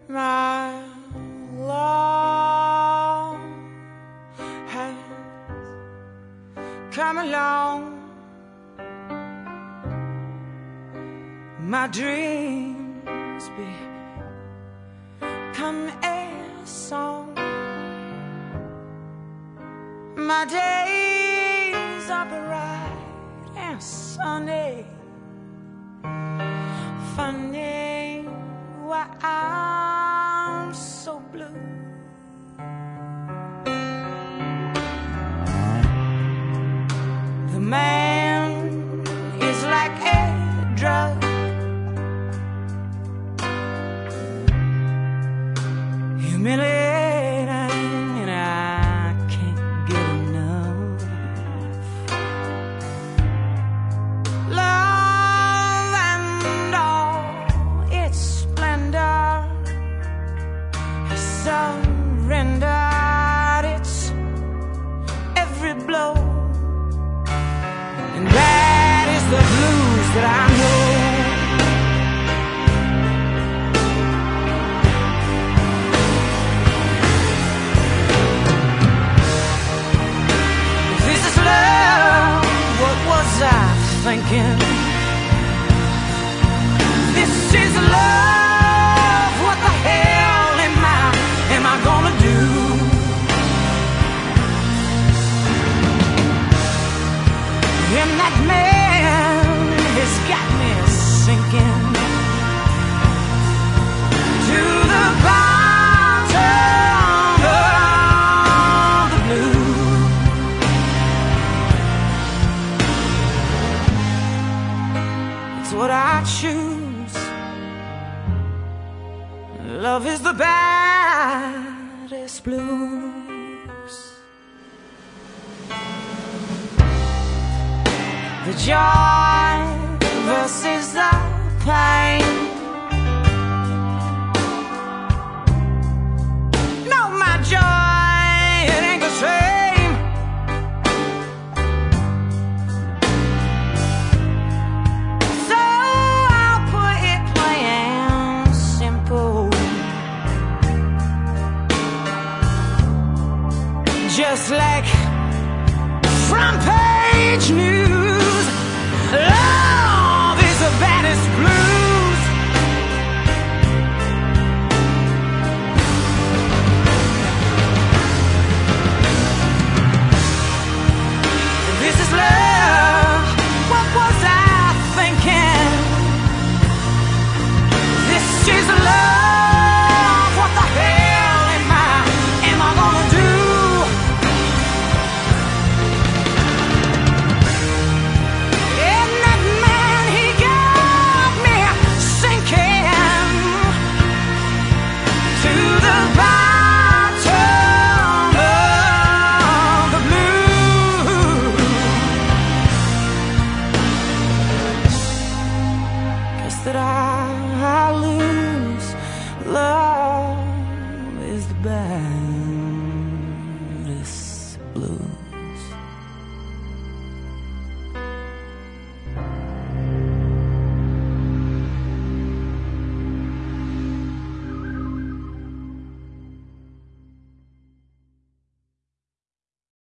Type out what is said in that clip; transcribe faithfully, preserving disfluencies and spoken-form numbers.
My love has come along. My dreams become a song. My days are bright and sunny. Funny why I'm so blue. The man is like a drug. Humiliating, and I can't get enough. Love and all its splendor has surrendered its every blow, and that is the blues that I know. Thinking this is love, what the hell am I, am I gonna do? And that man has got me sinking to the bottom of the blue. What I choose. Love is the baddest blues. The joy versus the pain. No, my joy, it ain't the same. Just like front page news.